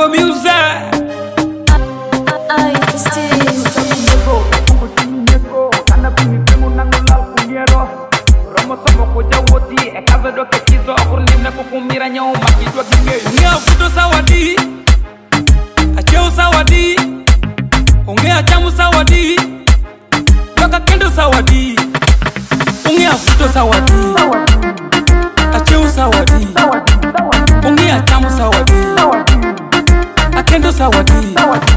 Mango Music. Futo sawadi, acheu sawadi, ongea chamu sawadi, toka kendo sawadi, ongea futo sawadi, acheu sawadi, ongea chamu sawadi, akendo sawadi.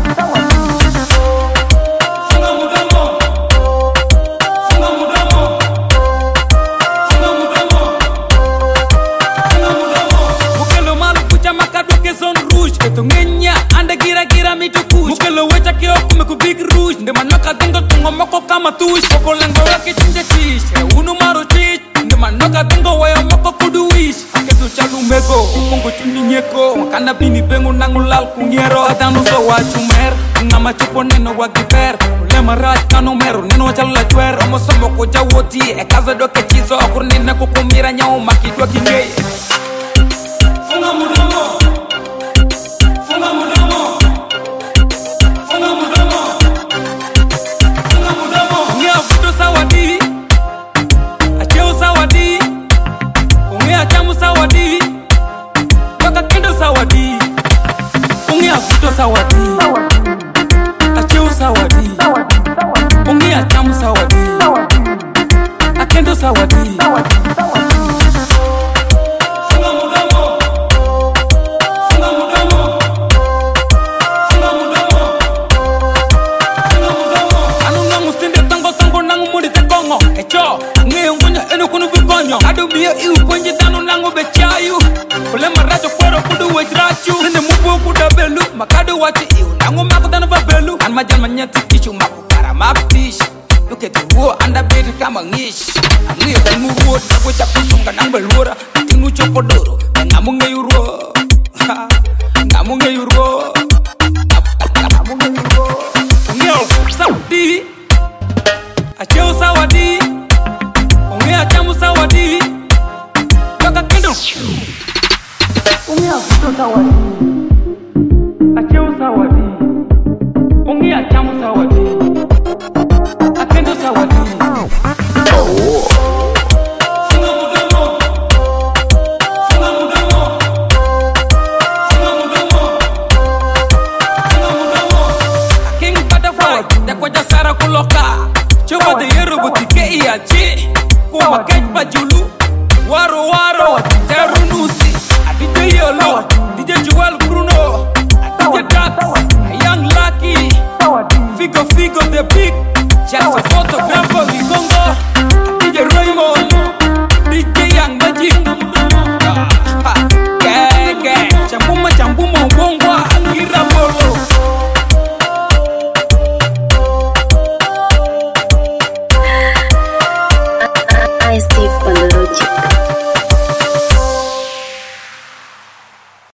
Ngenya anda gira mitu push mukelo wecha kio kumeku big rouge ndema noka dengo tungo moko kama tush koko lengo yake chinje tish unu maro tish ndema noka dengo waya moko kudu wish aketu chalu mego mungu chini nyeko wakana bini bengu nangulal kungiero adanu so wachumer ngama chupo neno wagiper ulema raj kano mero neno wachala chwer omo somo ko jawoti ekaza doke chizo okurnina kukumira nyao makidwa kingey funga mudomo. Sawadi, acheu sawadi, ongea chamu sawadi, akendo sawadi. Funga mudomo, funga mudomo, funga mudomo, funga mudomo. Anunga mustende tango nangu muri tekongo. Echo, ange ungunya eno kunu bikonyo. Adu biya iu kwenye danu nangu bechayu. Kule maracho kwero kudu wejrachu. Nende mubu kuda belu, makadu wachi iu. Nangu maku danu babelu. An majan manyati tishu maku kara maptish. Look at the war, anda beri kama ngish. Angiyo dan muruo, tago chapu sunga nang belura. Tinu chopo doro, ngamu ngeyuro. Ngamu ngeyuro. Ngamu ngeyuro. Ngiyo, sawadi. Acheu sawadi. Ongea chamu sawadi. Toka kendo. Ongea futo sawadi, acheu sawadi, ongea chamu sawadi, akendo sawadi. Funga mudomo, funga mudomo, funga mudomo, funga mudomo. King butterfly, dakwaja sara kuloka, choba de yero butike iachi, kuma kejpa julu, waro, terunusi. DJ Yolo, DJ Joel Bruno, DJ Dax, Young Lucky, Figo the Big, just a photographer, we gon'